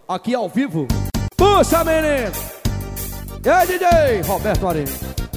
aqui ao vivo. Puxa, menino! E aí, DJ Roberto Areia.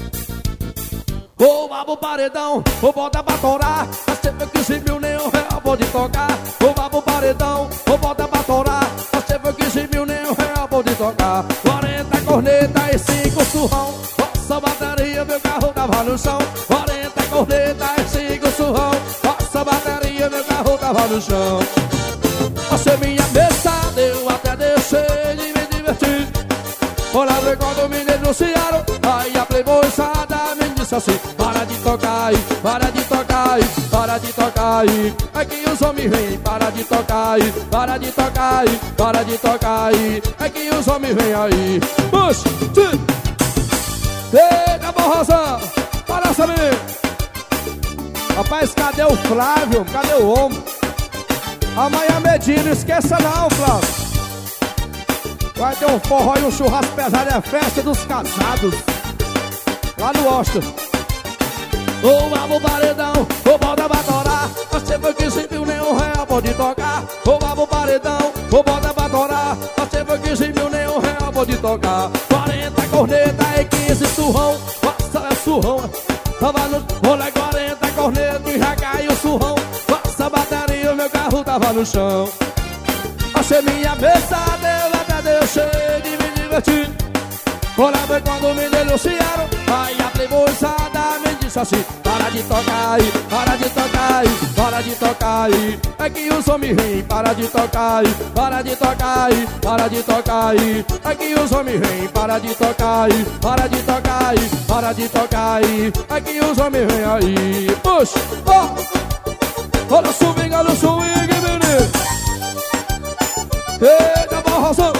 Vou lá pro paredão, vou botar pra torar. Você foi 15 mil, nem um real pode tocar. Vou lá pro paredão, vou botar pra torar. Você foi 15 mil, nem um real pode tocar. 40 corneta e 5 surrão. Nossa bateria, meu carro tava no chão. 40 corneta e 5 surrão. Nossa bateria, meu carro tava no chão. Você minha mesa, eu até deixei de me divertir. Olha ver quando me denunciaram. Aí a playboyzada me disse assim: para de tocar aí, para de tocar aí, para de tocar aí. É que os homens vêm, para de tocar aí, para de tocar aí, para de tocar aí. É que os homens vêm aí. Puxa, tira. Eita, borrosão, para saber. Rapaz, cadê o Flávio? Cadê o homem? Amanhã Medina, não esqueça não, Flávio. Vai ter um forró e um churrasco pesado, é a festa dos casados lá no Austin. Vou lá pro paredão, vou botar pra torar. Você foi 15 mil, nem um real pode tocar. Vou lá pro paredão, vou botar pra torar. Você foi 15 mil, nem um real pode tocar. 40 corneta e 15 surrão. Nossa, é surrão. Tava no rolê 40 corneta e já caiu o surrão. Nossa bateria, meu carro tava no chão. Achei minha mesa, deu até deixei de me divertir. Olha bem quando me denunciaram. Aí a playboyzada me disse assim: para de tocar aí, para de tocar aí, para de tocar aí. É que os homens vêm, para de tocar aí, para de tocar aí, para de tocar aí. É que os homens vêm, para de tocar aí, para de tocar aí, para de tocar aí. É que os homens vêm aí. Puxa, ó, olha o swing, menino. Eita, borrosão.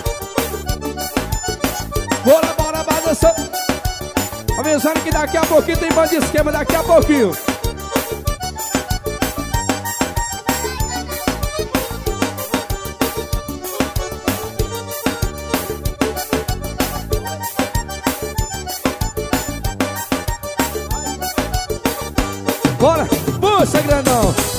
Bora, balançar. Avisando que daqui a pouquinho tem banda de esquema, daqui a pouquinho. Bora, puxa, grandão.